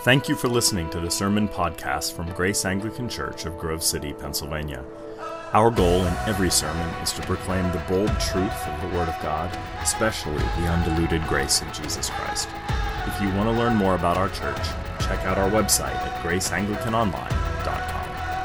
Thank you for listening to the Sermon Podcast from Grace Anglican Church of Grove City, Pennsylvania. Our goal in every sermon is to proclaim the bold truth of the Word of God, especially the undiluted grace of Jesus Christ. If you want to learn more about our church, check out our website at graceanglicanonline.com.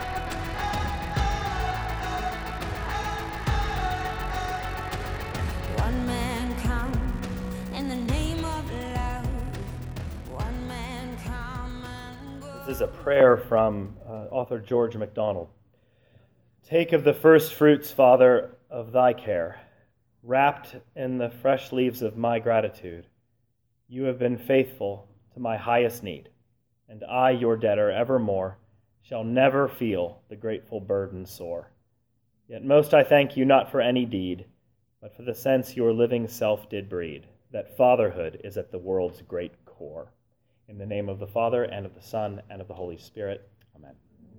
This is a prayer from author George MacDonald. Take of the first fruits, Father, of thy care, wrapped in the fresh leaves of my gratitude. You have been faithful to my highest need, and I, your debtor, evermore, shall never feel the grateful burden sore. Yet most I thank you not for any deed, but for the sense your living self did breed, that fatherhood is at the world's great core. In the name of the Father, and of the Son, and of the Holy Spirit. Amen.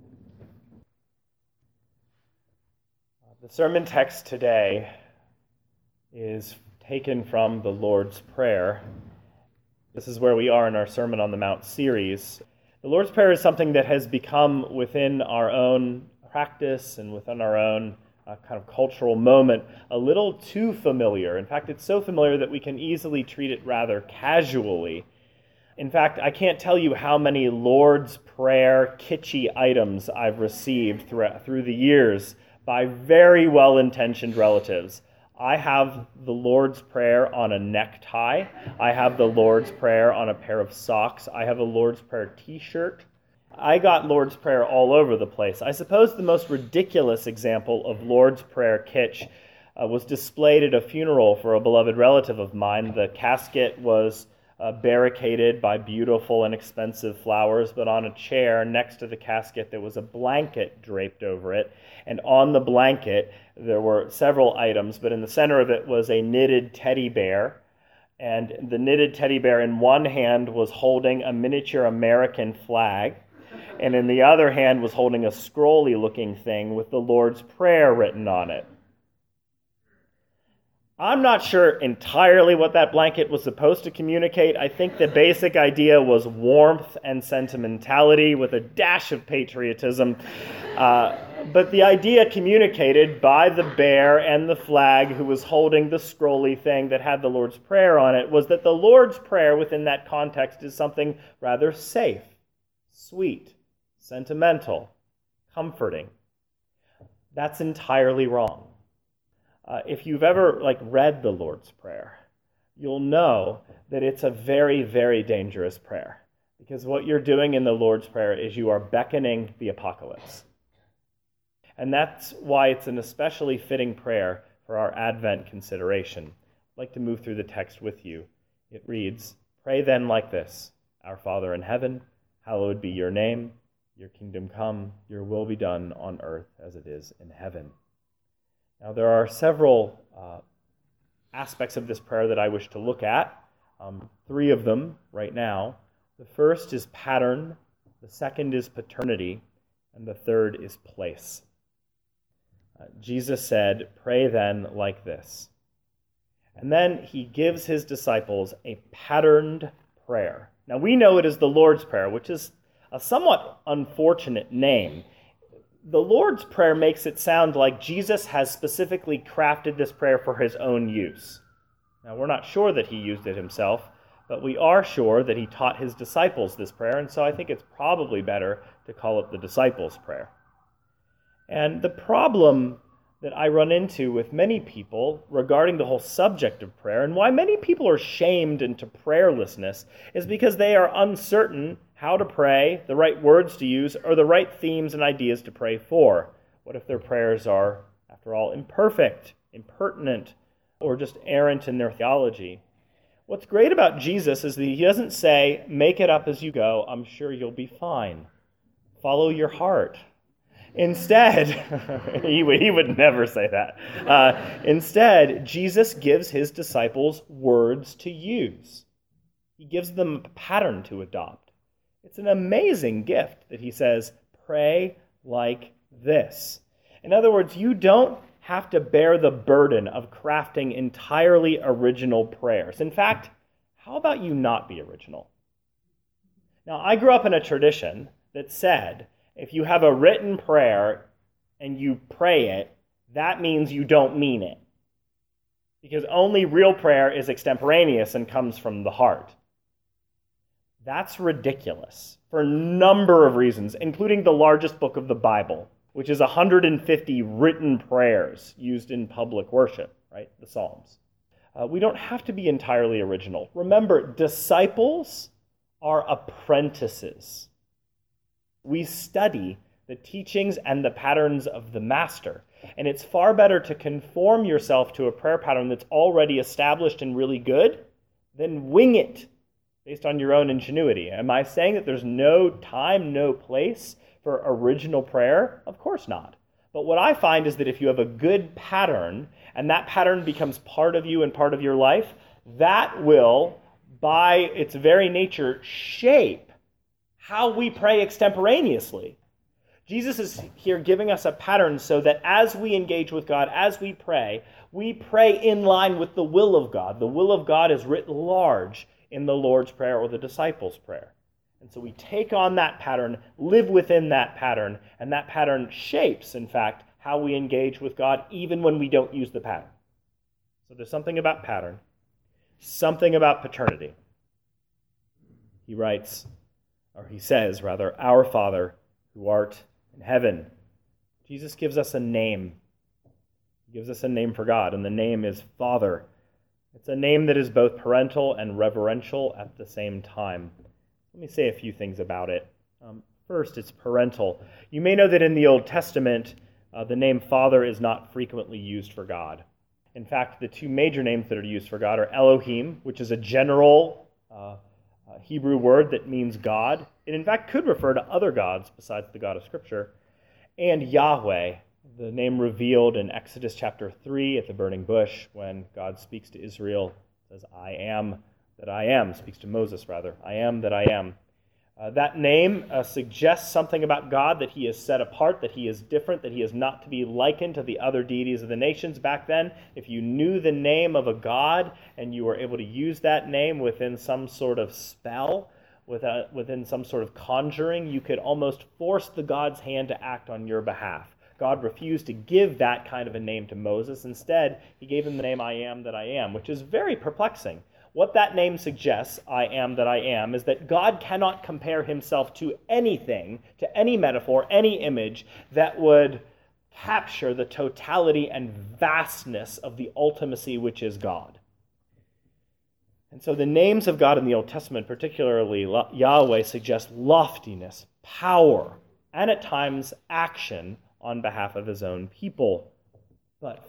The sermon text today is taken from the Lord's Prayer. This is where we are in our Sermon on the Mount series. The Lord's Prayer is something that has become within our own practice and within our own kind of cultural moment a little too familiar. In fact, it's so familiar that we can easily treat it rather casually. In fact, I can't tell you how many Lord's Prayer kitschy items I've received through the years by very well-intentioned relatives. I have the Lord's Prayer on a necktie. I have the Lord's Prayer on a pair of socks. I have a Lord's Prayer t-shirt. I got Lord's Prayer all over the place. I suppose the most ridiculous example of Lord's Prayer kitsch was displayed at a funeral for a beloved relative of mine. The casket was barricaded by beautiful and expensive flowers, but on a chair next to the casket there was a blanket draped over it, and on the blanket there were several items, but in the center of it was a knitted teddy bear, and the knitted teddy bear in one hand was holding a miniature American flag, and in the other hand was holding a scrolly-looking thing with the Lord's Prayer written on it. I'm not sure entirely what that blanket was supposed to communicate. I think the basic idea was warmth and sentimentality with a dash of patriotism. But the idea communicated by the bear and the flag who was holding the scrolly thing that had the Lord's Prayer on it was that the Lord's Prayer within that context is something rather safe, sweet, sentimental, comforting. That's entirely wrong. If you've ever read the Lord's Prayer, you'll know that it's a very, very dangerous prayer. Because what you're doing in the Lord's Prayer is you are beckoning the apocalypse. And that's why it's an especially fitting prayer for our Advent consideration. I'd like to move through the text with you. It reads, "Pray then like this, Our Father in heaven, hallowed be your name. Your kingdom come, your will be done on earth as it is in heaven." Now, there are several aspects of this prayer that I wish to look at. Three of them right now. The first is pattern, the second is paternity, and the third is place. Jesus said, "Pray then like this." And then he gives his disciples a patterned prayer. Now, we know it as the Lord's Prayer, which is a somewhat unfortunate name. The Lord's Prayer makes it sound like Jesus has specifically crafted this prayer for his own use. Now, we're not sure that he used it himself, but we are sure that he taught his disciples this prayer, and so I think it's probably better to call it the disciples' prayer. And the problem that I run into with many people regarding the whole subject of prayer, and why many people are shamed into prayerlessness, is because they are uncertain how to pray, the right words to use, or the right themes and ideas to pray for. What if their prayers are, after all, imperfect, impertinent, or just errant in their theology? What's great about Jesus is that he doesn't say, "Make it up as you go, I'm sure you'll be fine. Follow your heart." Instead, he would never say that. Instead, Jesus gives his disciples words to use. He gives them a pattern to adopt. It's an amazing gift that he says, "Pray like this." In other words, you don't have to bear the burden of crafting entirely original prayers. In fact, how about you not be original? Now, I grew up in a tradition that said if you have a written prayer and you pray it, that means you don't mean it. Because only real prayer is extemporaneous and comes from the heart. That's ridiculous for a number of reasons, including the largest book of the Bible, which is 150 written prayers used in public worship, right? The Psalms. We don't have to be entirely original. Remember, disciples are apprentices. We study the teachings and the patterns of the master. And it's far better to conform yourself to a prayer pattern that's already established and really good than wing it based on your own ingenuity. Am I saying that there's no time, no place for original prayer? Of course not. But what I find is that if you have a good pattern, and that pattern becomes part of you and part of your life, that will, by its very nature, shape how we pray extemporaneously. Jesus is here giving us a pattern so that as we engage with God, as we pray in line with the will of God. The will of God is writ large in the Lord's Prayer or the disciples' prayer. And so we take on that pattern, live within that pattern, and that pattern shapes, in fact, how we engage with God even when we don't use the pattern. So there's something about pattern, something about paternity. He says, our Father who art in heaven. Jesus gives us a name. He gives us a name for God, and the name is Father. It's a name that is both parental and reverential at the same time. Let me say a few things about it. First, it's parental. You may know that in the Old Testament, the name Father is not frequently used for God. In fact, the two major names that are used for God are Elohim, which is a general Hebrew word that means God. It in fact could refer to other gods besides the God of Scripture. And Yahweh, the name revealed in Exodus chapter 3 at the burning bush when God speaks to Israel, says, I am that I am, speaks to Moses rather, I am that I am. That name suggests something about God, that he is set apart, that he is different, that he is not to be likened to the other deities of the nations. Back then, if you knew the name of a god and you were able to use that name within some sort of spell, within some sort of conjuring, you could almost force the god's hand to act on your behalf. God refused to give that kind of a name to Moses. Instead, he gave him the name I am that I am, which is very perplexing. What that name suggests, I am that I am, is that God cannot compare himself to anything, to any metaphor, any image that would capture the totality and vastness of the ultimacy which is God. And so the names of God in the Old Testament, particularly Yahweh, suggest loftiness, power, and at times action on behalf of his own people. But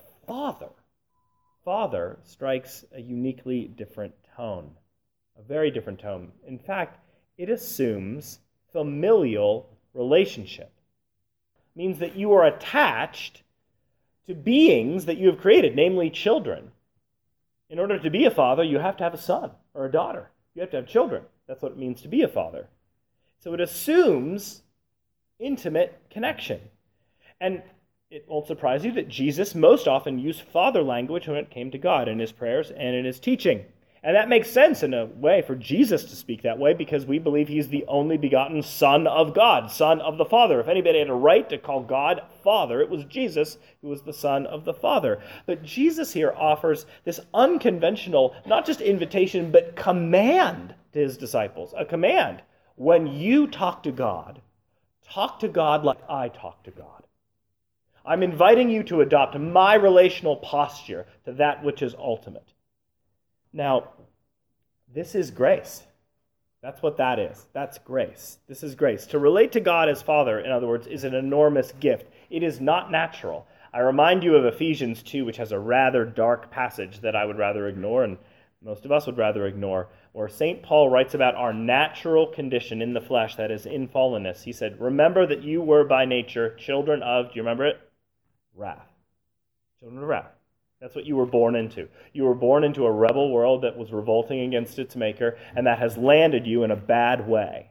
Father strikes a uniquely different tone, a very different tone. In fact, it assumes familial relationship. It means that you are attached to beings that you have created, namely children. In order to be a father, you have to have a son or a daughter. You have to have children. That's what it means to be a father. So it assumes intimate connection. And it won't surprise you that Jesus most often used father language when it came to God in his prayers and in his teaching. And that makes sense in a way for Jesus to speak that way because we believe he's the only begotten Son of God, Son of the Father. If anybody had a right to call God Father, it was Jesus who was the Son of the Father. But Jesus here offers this unconventional, not just invitation, but command to his disciples. A command. When you talk to God like I talk to God. I'm inviting you to adopt my relational posture to that which is ultimate. Now, this is grace. That's what that is. That's grace. This is grace. To relate to God as Father, in other words, is an enormous gift. It is not natural. I remind you of Ephesians 2, which has a rather dark passage that I would rather ignore, and most of us would rather ignore, where St. Paul writes about our natural condition in the flesh, that is, in fallenness. He said, remember that you were by nature children of, do you remember it? Wrath. Children of wrath. That's what you were born into. You were born into a rebel world that was revolting against its maker, and that has landed you in a bad way.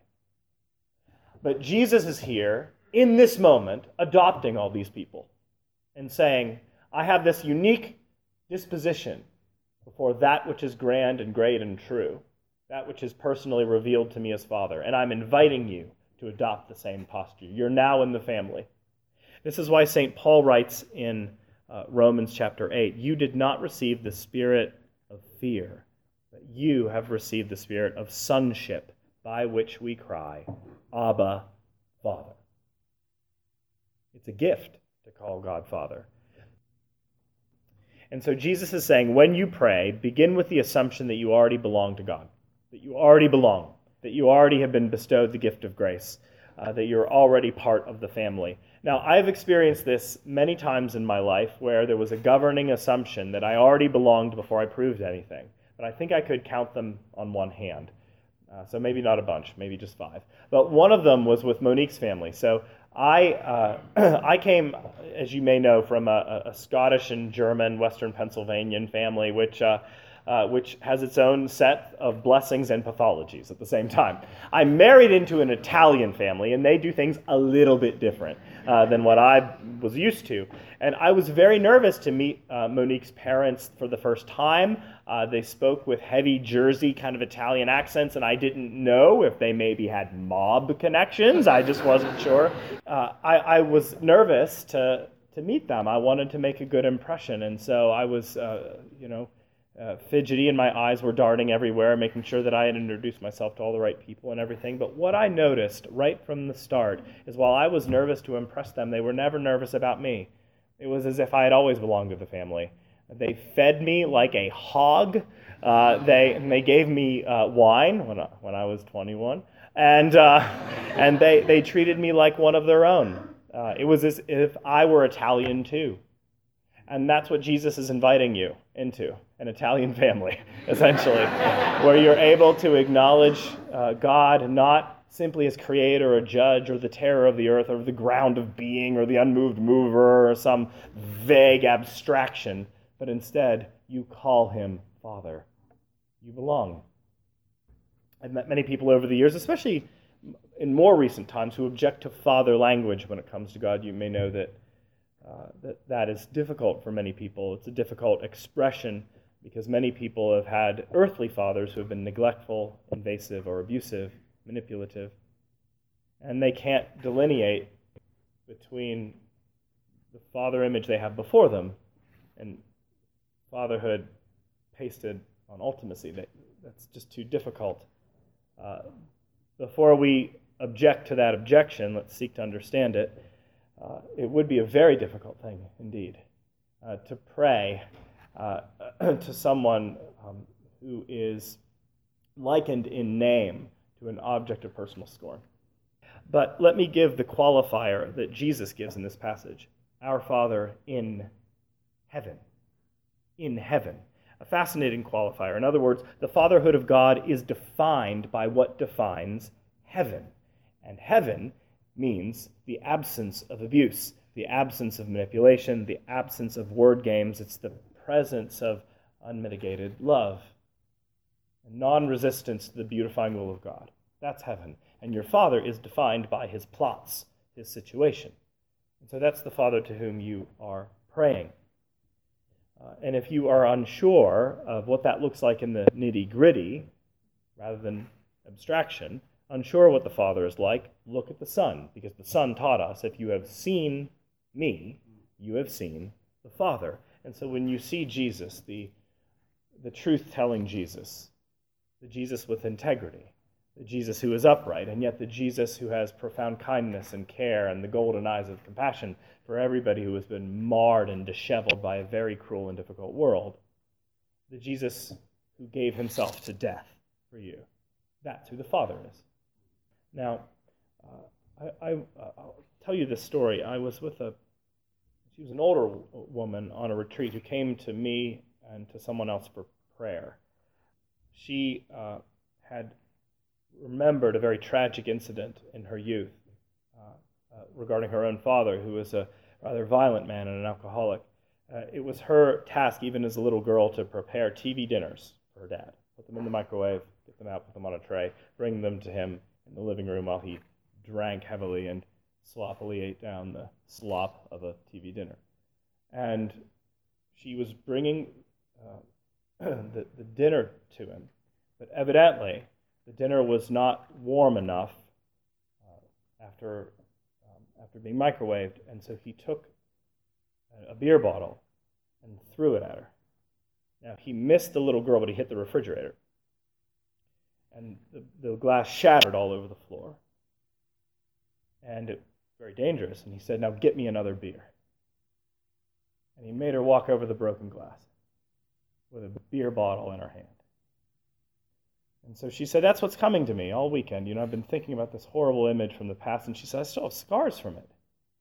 But Jesus is here, in this moment, adopting all these people and saying, I have this unique disposition before that which is grand and great and true. that which is personally revealed to me as Father. And I'm inviting you to adopt the same posture. You're now in the family. This is why St. Paul writes in Romans chapter 8, you did not receive the spirit of fear, but you have received the spirit of sonship, by which we cry, Abba, Father. It's a gift to call God Father. And so Jesus is saying, when you pray, begin with the assumption that you already belong to God, that you already belong, that you already have been bestowed the gift of grace, that you're already part of the family. Now, I've experienced this many times in my life where there was a governing assumption that I already belonged before I proved anything. But I think I could count them on one hand. So maybe not a bunch, maybe just 5. But one of them was with Monique's family. So I came, as you may know, from a Scottish and German, Western Pennsylvanian family, which has its own set of blessings and pathologies at the same time. I married into an Italian family, and they do things a little bit different than what I was used to. And I was very nervous to meet Monique's parents for the first time. They spoke with heavy Jersey kind of Italian accents, and I didn't know if they maybe had mob connections. I just wasn't sure. I was nervous to meet them. I wanted to make a good impression, and so I was, fidgety, and my eyes were darting everywhere, making sure that I had introduced myself to all the right people and everything. But what I noticed right from the start is while I was nervous to impress them, they were never nervous about me. It was as if I had always belonged to the family. They fed me like a hog. They gave me wine when I was 21, and they treated me like one of their own. It was as if I were Italian too. And that's what Jesus is inviting you into, an Italian family, essentially, where you're able to acknowledge God not simply as creator or judge or the terror of the earth or the ground of being or the unmoved mover or some vague abstraction, but instead you call him Father. You belong. I've met many people over the years, especially in more recent times, who object to father language when it comes to God. You may know that that is difficult for many people. It's a difficult expression because many people have had earthly fathers who have been neglectful, invasive, or abusive, manipulative, and they can't delineate between the father image they have before them and fatherhood pasted on ultimacy. That's just too difficult. Before we object to that objection, let's seek to understand it. It would be a very difficult thing indeed to pray to someone who is likened in name to an object of personal scorn. But let me give the qualifier that Jesus gives in this passage. Our Father in heaven. In heaven. A fascinating qualifier. In other words, the fatherhood of God is defined by what defines heaven. And heaven means the absence of abuse, the absence of manipulation, the absence of word games. It's the presence of unmitigated love and non-resistance to the beautifying will of God. That's heaven. And your Father is defined by his plots, his situation. And so that's the Father to whom you are praying. And if you are unsure of what that looks like in the nitty-gritty, rather than abstraction, unsure what the Father is like, look at the Son, because the Son taught us, if you have seen me, you have seen the Father. And so when you see Jesus, the truth-telling Jesus, the Jesus with integrity, the Jesus who is upright, and yet the Jesus who has profound kindness and care and the golden eyes of compassion for everybody who has been marred and disheveled by a very cruel and difficult world, the Jesus who gave himself to death for you, that's who the Father is. Now, I'll tell you this story. I was with she was an older woman on a retreat who came to me and to someone else for prayer. She had remembered a very tragic incident in her youth regarding her own father, who was a rather violent man and an alcoholic. It was her task, even as a little girl, to prepare TV dinners for her dad. Put them in the microwave, get them out, put them on a tray, bring them to him in the living room while he drank heavily and sloppily ate down the slop of a TV dinner. And she was bringing the dinner to him But evidently, the dinner was not warm enough after being microwaved, and so he took a beer bottle and threw it at her. Now, he missed the little girl, but he hit the refrigerator. And the glass shattered all over the floor. And it was very dangerous. And he said, "Now get me another beer." And he made her walk over the broken glass with a beer bottle in her hand. And so she said, "That's what's coming to me all weekend. I've been thinking about this horrible image from the past." And she said, "I still have scars from it."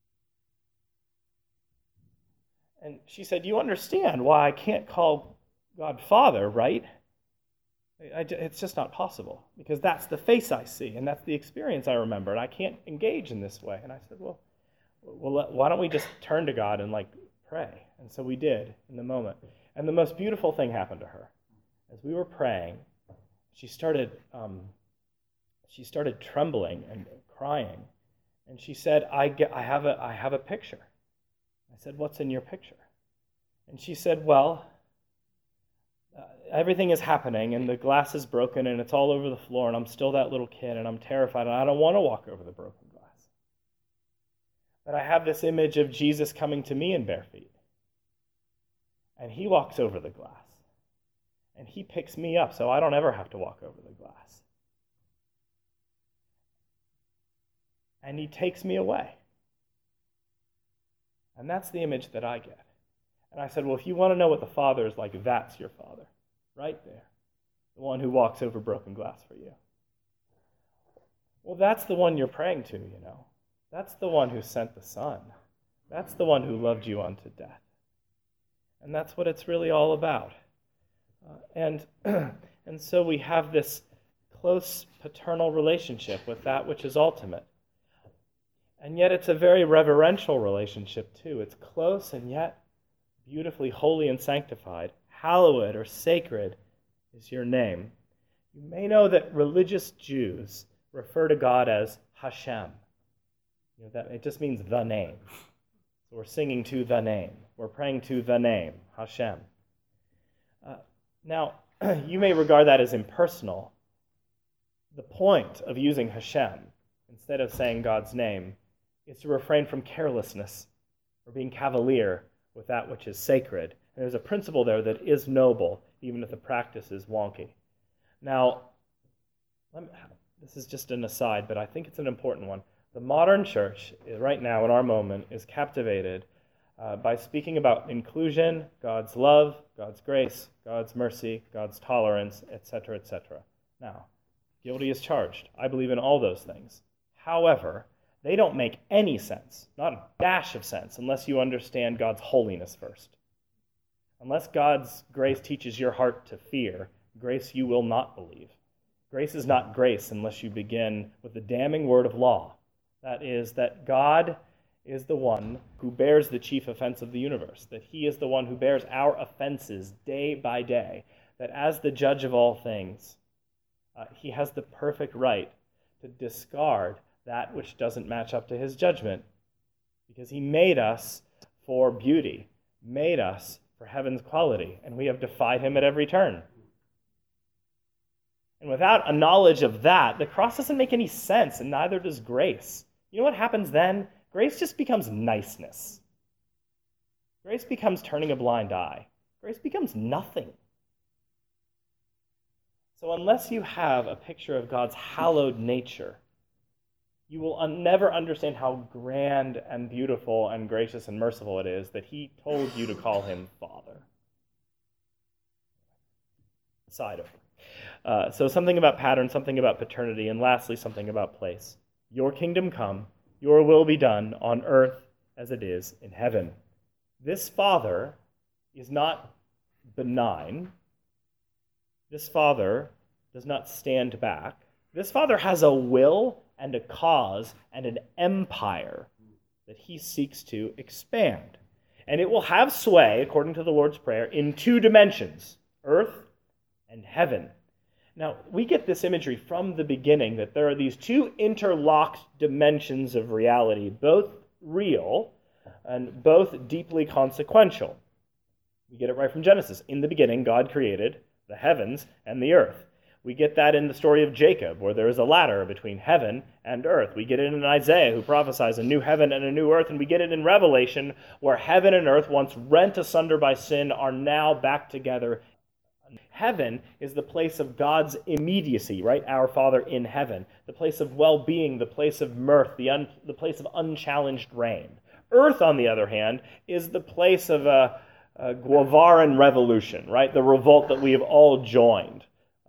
And she said, "You understand why I can't call God Father, right? It's just not possible, because that's the face I see, and that's the experience I remember, and I can't engage in this way." And I said, well, why don't we just turn to God and pray? And so we did in the moment. And the most beautiful thing happened to her. As we were praying, she started trembling and crying, and she said, I have a picture." I said, "What's in your picture?" And she said, "Well, everything is happening, and the glass is broken, and it's all over the floor, and I'm still that little kid, and I'm terrified, and I don't want to walk over the broken glass. But I have this image of Jesus coming to me in bare feet, and he walks over the glass, and he picks me up so I don't ever have to walk over the glass. And he takes me away. And that's the image that I get." And I said, "Well, if you want to know what the Father is like, that's your Father, right there. The one who walks over broken glass for you." "Well, that's the one you're praying to, That's the one who sent the Son. That's the one who loved you unto death. And that's what it's really all about." And so we have this close paternal relationship with that which is ultimate. And yet it's a very reverential relationship too. It's close and yet beautifully holy and sanctified. Hallowed or sacred is your name. You may know that religious Jews refer to God as Hashem. That it just means the name. So we're singing to the name. We're praying to the name, Hashem. Now, you may regard that as impersonal. The point of using Hashem instead of saying God's name is to refrain from carelessness or being cavalier with that which is sacred. And there's a principle there that is noble, even if the practice is wonky. Now, this is just an aside, but I think it's an important one. The modern church, right now in our moment, is captivated by speaking about inclusion, God's love, God's grace, God's mercy, God's tolerance, etc., etc. Now, guilty as charged. I believe in all those things. However, they don't make any sense, not a dash of sense, unless you understand God's holiness first. Unless God's grace teaches your heart to fear, grace you will not believe. Grace is not grace unless you begin with the damning word of law. That is, that God is the one who bears the chief offense of the universe, that he is the one who bears our offenses day by day, that as the judge of all things, he has the perfect right to discard that which doesn't match up to his judgment, because he made us for beauty, made us for heaven's quality, and we have defied him at every turn. And without a knowledge of that, the cross doesn't make any sense, and neither does grace. You know what happens then? Grace just becomes niceness. Grace becomes turning a blind eye. Grace becomes nothing. So unless you have a picture of God's hallowed nature, you will never understand how grand and beautiful and gracious and merciful it is that he told you to call him Father. Side over. So something about pattern, something about paternity, and lastly, something about place. Your kingdom come, your will be done on earth as it is in heaven. This Father is not benign. This Father does not stand back. This Father has a will and a cause and an empire that he seeks to expand. And it will have sway, according to the Lord's Prayer, in two dimensions, earth and heaven. Now, we get this imagery from the beginning that there are these two interlocked dimensions of reality, both real and both deeply consequential. We get it right from Genesis. In the beginning, God created the heavens and the earth. We get that in the story of Jacob, where there is a ladder between heaven and earth. We get it in Isaiah, who prophesies a new heaven and a new earth. And we get it in Revelation, where heaven and earth, once rent asunder by sin, are now back together. Heaven is the place of God's immediacy, right? Our Father in heaven. The place of well-being, the place of mirth, the place of unchallenged reign. Earth, on the other hand, is the place of a Guevaran revolution, right? The revolt that we have all joined.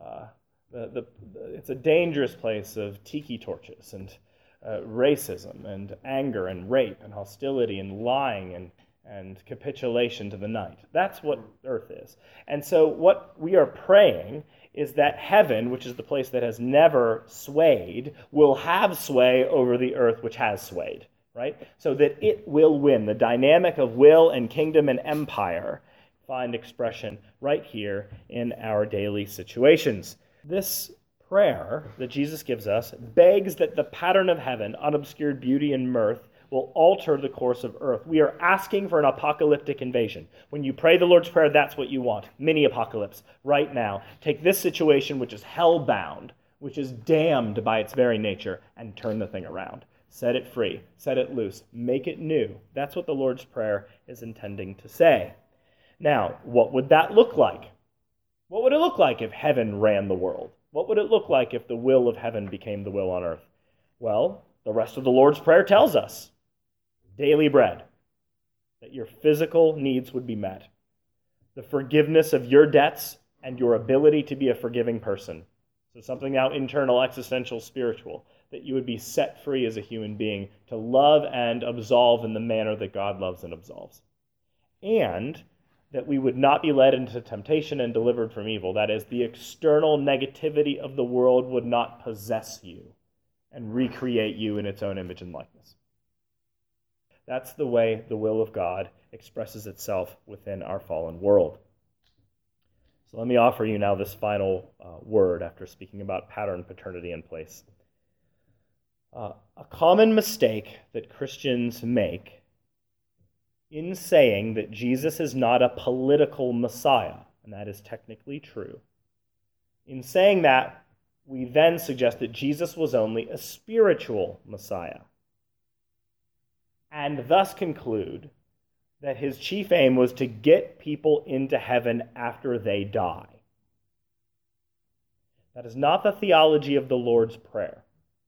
It's a dangerous place of tiki torches and racism and anger and rape and hostility and lying and capitulation to the night. That's what earth is. And so what we are praying is that heaven, which is the place that has never swayed, will have sway over the earth which has swayed, right? So that it will win. The dynamic of will and kingdom and empire find expression right here in our daily situations. This prayer that Jesus gives us begs that the pattern of heaven, unobscured beauty and mirth, will alter the course of earth. We are asking for an apocalyptic invasion. When you pray the Lord's Prayer, that's what you want. Mini-apocalypse, right now. Take this situation, which is hell-bound, which is damned by its very nature, and turn the thing around. Set it free. Set it loose. Make it new. That's what the Lord's Prayer is intending to say. Now, what would that look like? What would it look like if heaven ran the world? What would it look like if the will of heaven became the will on earth? Well, the rest of the Lord's Prayer tells us. Daily bread, that your physical needs would be met. The forgiveness of your debts and your ability to be a forgiving person. So something now internal, existential, spiritual, that you would be set free as a human being to love and absolve in the manner that God loves and absolves. And that we would not be led into temptation and delivered from evil. That is, the external negativity of the world would not possess you and recreate you in its own image and likeness. That's the way the will of God expresses itself within our fallen world. So let me offer you now this final word after speaking about pattern, paternity, and place. A common mistake that Christians make in saying that Jesus is not a political Messiah, and that is technically true. In saying that, we then suggest that Jesus was only a spiritual Messiah, and thus conclude that his chief aim was to get people into heaven after they die. That is not the theology of the Lord's Prayer.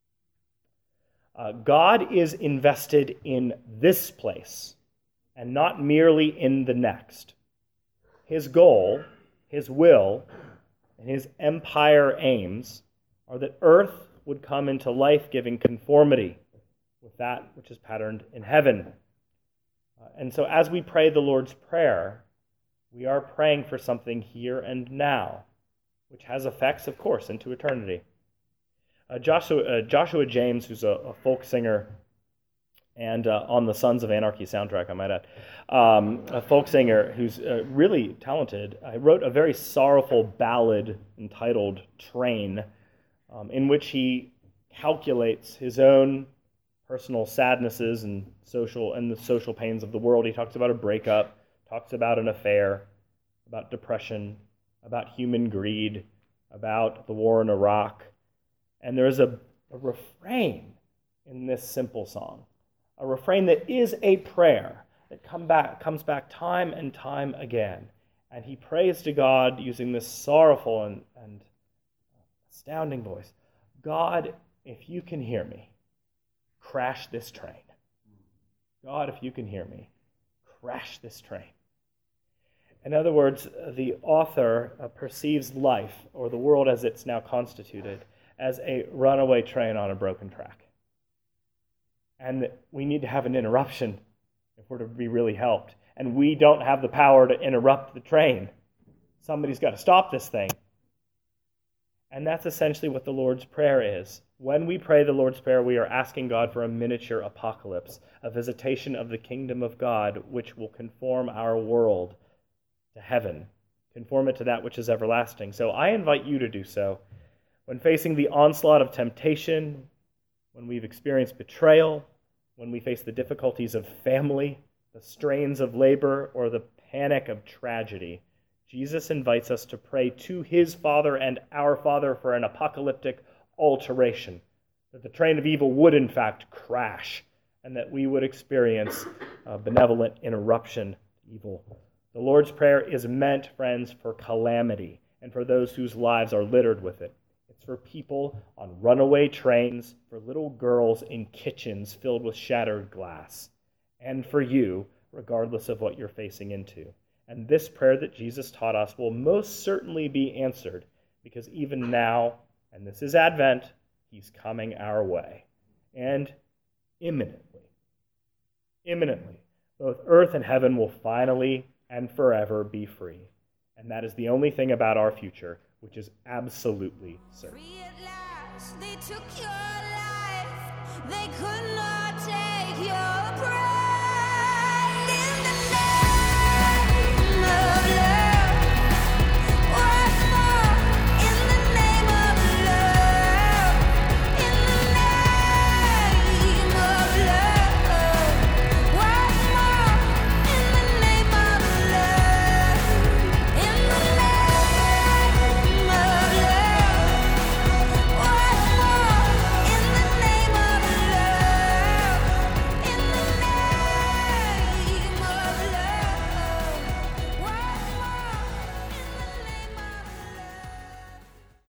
God is invested in this place, and not merely in the next. His goal, his will, and his empire aims are that earth would come into life-giving conformity with that which is patterned in heaven. And so as we pray the Lord's Prayer, we are praying for something here and now, which has effects, of course, into eternity. Joshua James, who's a folk singer, and on the Sons of Anarchy soundtrack, I might add, a folk singer who's really talented, wrote a very sorrowful ballad entitled Train, in which he calculates his own personal sadnesses and the social pains of the world. He talks about a breakup, talks about an affair, about depression, about human greed, about the war in Iraq. And there is a refrain in this simple song. A refrain that is a prayer that comes back time and time again. And he prays to God using this sorrowful and astounding voice. God, if you can hear me, crash this train. God, if you can hear me, crash this train. In other words, the author perceives life, or the world as it's now constituted, as a runaway train on a broken track. And we need to have an interruption if we're to be really helped. And we don't have the power to interrupt the train. Somebody's got to stop this thing. And that's essentially what the Lord's Prayer is. When we pray the Lord's Prayer, we are asking God for a miniature apocalypse, a visitation of the kingdom of God, which will conform our world to heaven, conform it to that which is everlasting. So I invite you to do so. When facing the onslaught of temptation, when we've experienced betrayal, when we face the difficulties of family, the strains of labor, or the panic of tragedy, Jesus invites us to pray to his Father and our Father for an apocalyptic alteration, that the train of evil would in fact crash, and that we would experience a benevolent interruption to evil. The Lord's Prayer is meant, friends, for calamity and for those whose lives are littered with it. It's for people on runaway trains, for little girls in kitchens filled with shattered glass, and for you, regardless of what you're facing into. And this prayer that Jesus taught us will most certainly be answered, because even now, and this is Advent, he's coming our way. And imminently, both earth and heaven will finally and forever be free. And that is the only thing about our future which is absolutely certain. Free at last, they took your life. They could not